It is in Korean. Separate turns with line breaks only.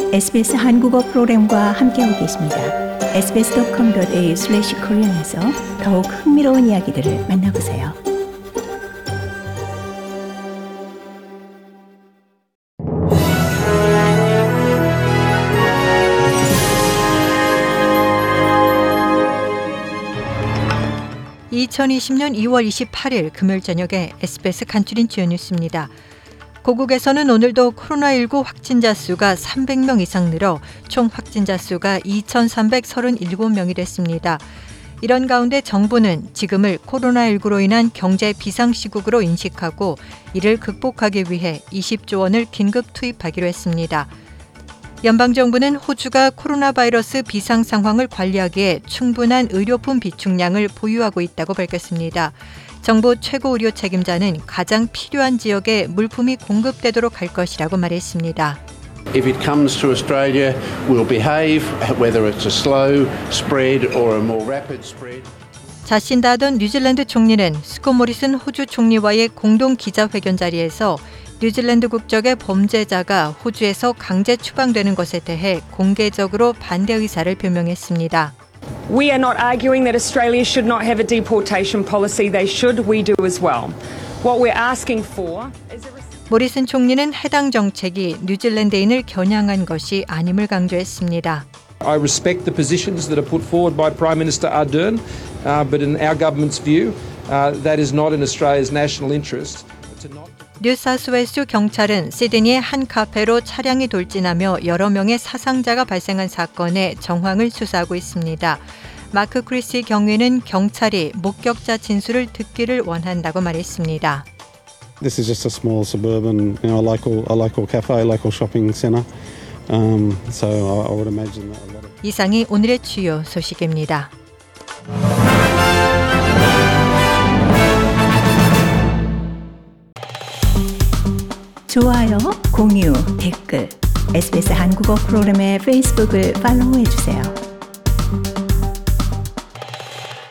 SBS 한국어 프로그램과 함께하고 계십니다. sbs.com.au/korean에서 더욱 흥미로운 이야기들을 만나보세요.
(2020년 2월 28일) 금요일 저녁에 SBS 간추린 주요 뉴스입니다. 고국에서는 오늘도 코로나19 확진자 수가 300명 이상 늘어 총 확진자 수가 2,337명이 됐습니다. 이런 가운데 정부는 지금을 코로나19로 인한 경제 비상시국으로 인식하고 이를 극복하기 위해 20조 원을 긴급 투입하기로 했습니다. 연방정부는 호주가 코로나 바이러스 비상 상황을 관리하기에 충분한 의료품 비축량을 보유하고 있다고 밝혔습니다. 정부 최고 의료 책임자는 가장 필요한 지역에 물품이 공급되도록 할 것이라고 말했습니다.
If it comes to Australia, we'll behave, whether it's a slow spread or a more rapid spread.
자신다하던 뉴질랜드 총리는 스콧 모리슨 호주 총리와의 공동 기자회견 자리에서 뉴질랜드 국적의 범죄자가 호주에서 강제 추방되는 것에 대해 공개적으로 반대 의사를 표명했습니다.
We are not arguing that Australia should not have a deportation policy. They should. We do as well. What we're asking for is a
모리슨 총리는 해당 정책이 뉴질랜드인을 겨냥한 것이 아님을 강조했습니다.
I respect the positions that are put forward by Prime Minister Ardern, but in our government's view, that is not in Australia's national interest.
뉴사우스웨일스 경찰은 시드니의 한 카페로 차량이 돌진하며 여러 명의 사상자가 발생한 사건의 정황을 수사하고 있습니다. 마크 크리시 경위는 경찰이 목격자 진술을 듣기를 원한다고 말했습니다.
This is just a small suburban, local cafe, local shopping centre. So I would imagine that a lot of...
이상이 오늘의 주요 소식입니다.
좋아요, 공유, 댓글, SBS 한국어 프로그램의 페이스북을 팔로우해주세요.